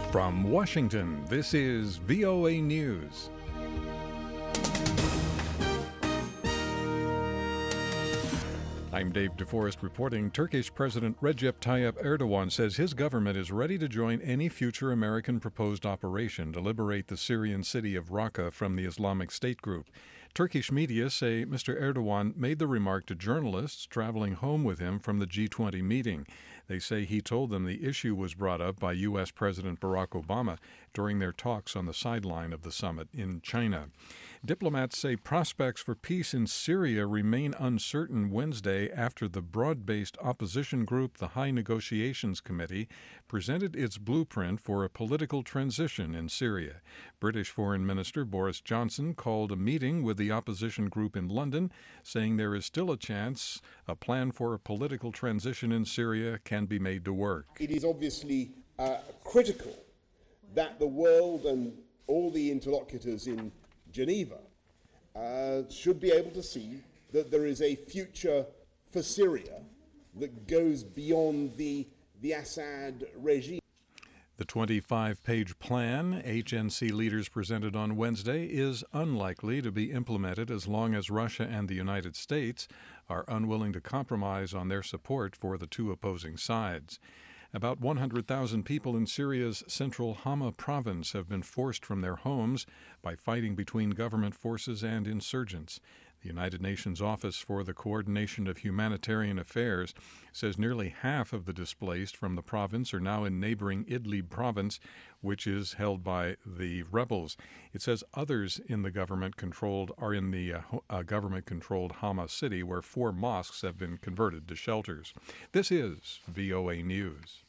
From Washington, this is VOA News. I'm Dave DeForest reporting. Turkish President Recep Tayyip Erdogan says his government is ready to join any future American proposed operation to liberate the Syrian city of Raqqa from the Islamic State group. Turkish media say Mr. Erdogan made the remark to journalists traveling home with him from the G20 meeting. They say he told them the issue was brought up by U.S. President Barack Obama during their talks on the sideline of the summit in China. Diplomats say prospects for peace in Syria remain uncertain Wednesday after the broad-based opposition group, the High Negotiations Committee, presented its blueprint for a political transition in Syria. British Foreign Minister Boris Johnson called a meeting with the opposition group in London, saying there is still a chance a plan for a political transition in Syria can be made to work. It is obviously critical that the world and all the interlocutors in Geneva should be able to see that there is a future for Syria that goes beyond the Assad regime. The 25-page plan HNC leaders presented on Wednesday is unlikely to be implemented as long as Russia and the United States are unwilling to compromise on their support for the two opposing sides. About 100,000 people in Syria's central Hama province have been forced from their homes by fighting between government forces and insurgents. The United Nations Office for the Coordination of Humanitarian Affairs says nearly half of the displaced from the province are now in neighboring Idlib province, which is held by the rebels. It says others in the government-controlled government-controlled Hama city, where 4 mosques have been converted to shelters. This is VOA News.